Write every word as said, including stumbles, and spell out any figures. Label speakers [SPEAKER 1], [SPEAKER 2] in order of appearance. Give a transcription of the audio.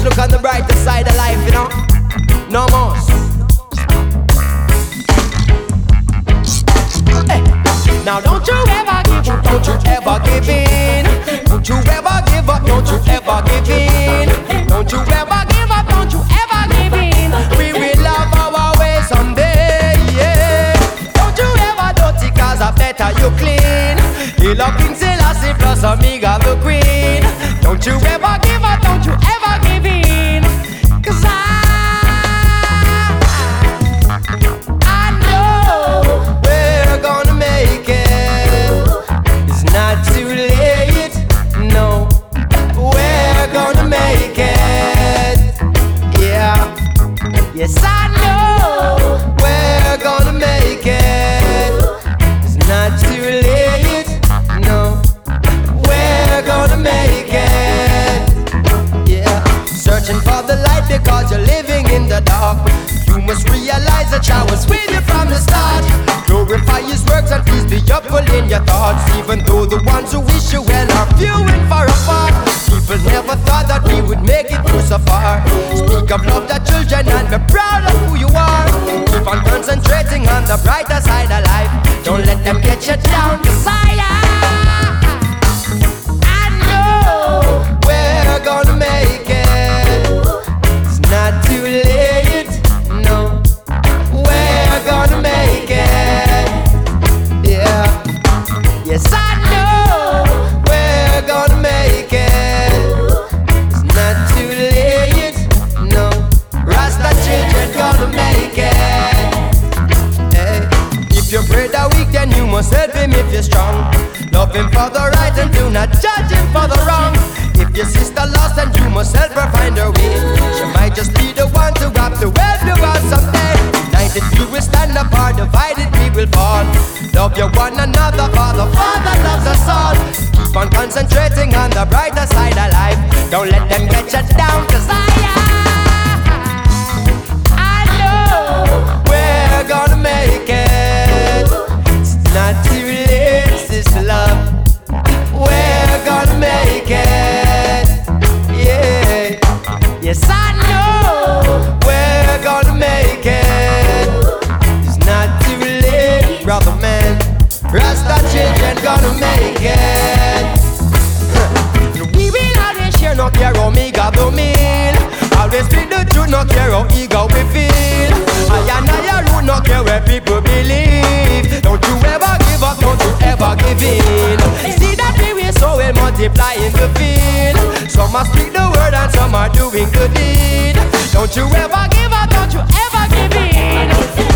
[SPEAKER 1] always look on the brighter side of life, you know. No more. Hey. Now don't you ever give up, don't you ever give in. Don't you ever give up, don't you ever give in. Don't you ever give up, don't you ever give in. We will love our way someday, yeah. Don't you ever dirty, cause I better you clean. You love King Selassie plus Omega the Queen. Don't you ever give up, don't you ever give in. Cause I I know we're gonna make it. It's not too late, no. We're gonna make it, yeah. Yes, I know we're gonna make it. It's not too late, no. We're gonna make it, yeah. Searching for the light because you're living in the dark. You must realize that I was with you from the start. Glorify His works and please be upful in your thoughts. Even though the ones who wish you well are few and far apart. People never thought that we would make it through so far. Speak of love to children and be proud of who you are. Keep on concentrating on the brighter side of life. Don't let them get you down, 'cause I I know we're gonna make it. It's not too late, no. We're gonna make it, yeah. Yes, I know we're gonna make it. It's not too late, no. Rasta children gonna make it. Hey. If your brother weak, then you must help him if you're strong. Love him for the right and do not judge him for the wrong. If your sister lost, then you must help her find her way. She might just be the one to grab the web you got someday. United we will stand apart, divided we will fall. Love your one another, for the Father loves us all. Keep on concentrating on the brighter side of life. Don't let them get you down, 'cause I I know we're gonna make it. It's not too late, sister love. We're gonna make it, yeah. Yes, I know we're gonna make it. It's not too late, brother man. Rasta children gonna make it. We will always share, no care Omega the meal. Always speak the truth, no care how ego we feel. I and I are rude, no care where people believe. Don't you ever give up, don't you ever give in. See that we will so will multiply in the field. Some are speak the word and some are doing good deed. Don't you ever give up, don't you ever give in.